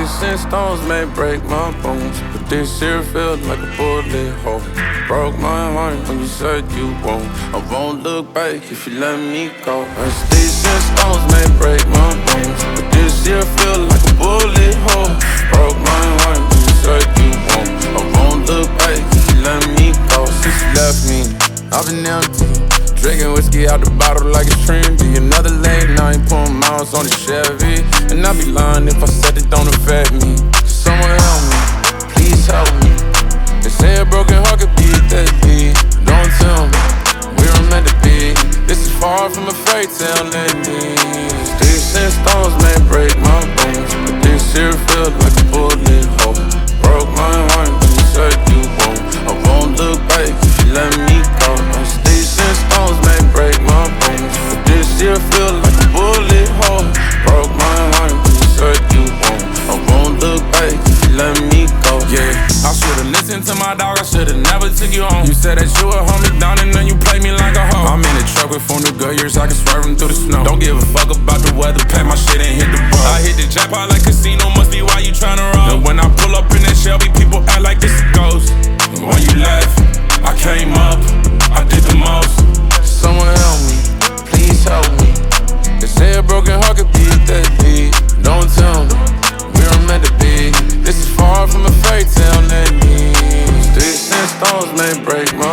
Sticks and stones may break my bones, but this here feels like a bullet hole. Broke my heart when you said you won't. I won't look back if you let me go. And sticks and stones may break my bones, but this here feel like a bullet hole. Broke my heart when you said you won't. I won't look back if you let me go. Since you left me, I've been empty, drinking whiskey out the bottle like it's trendy. Another late night, pulling miles on the Chevy. And I'd be lying if I said it don't affect me. Someone help me, please help me. They say a broken heart could be a deadbeat. Don't tell me, we were meant to be. This is far from a fairy tale ending. Sticks and stones may break my bones, but this here feels like a bullet hole. Broke my heart when you said you won't. I won't look back if you let me go. Sticks and stones may break my bones, but this here feel like a bullet hole. Broke my heart when you said you won't. I won't look back if you let me go. Yeah, I should've listened to my dog, I should've never took you home. You said that you would hold me down and then you played me like a hoe. I'm in the truck with 4 new good years, I can swerving through the snow. Don't give a fuck about the weather, pack my shit and hit the road. I hit the jackpot like casino, must be why you tryna roll. And when I pull up in that Shelby, people act like this a ghost. And when you left, I came up, I did the most. Someone help me, please help me. They say a broken heart could be a deadbeat. Don't tell me, we were meant to be. This is far from a fairy tale ending. Sticks and stones may break my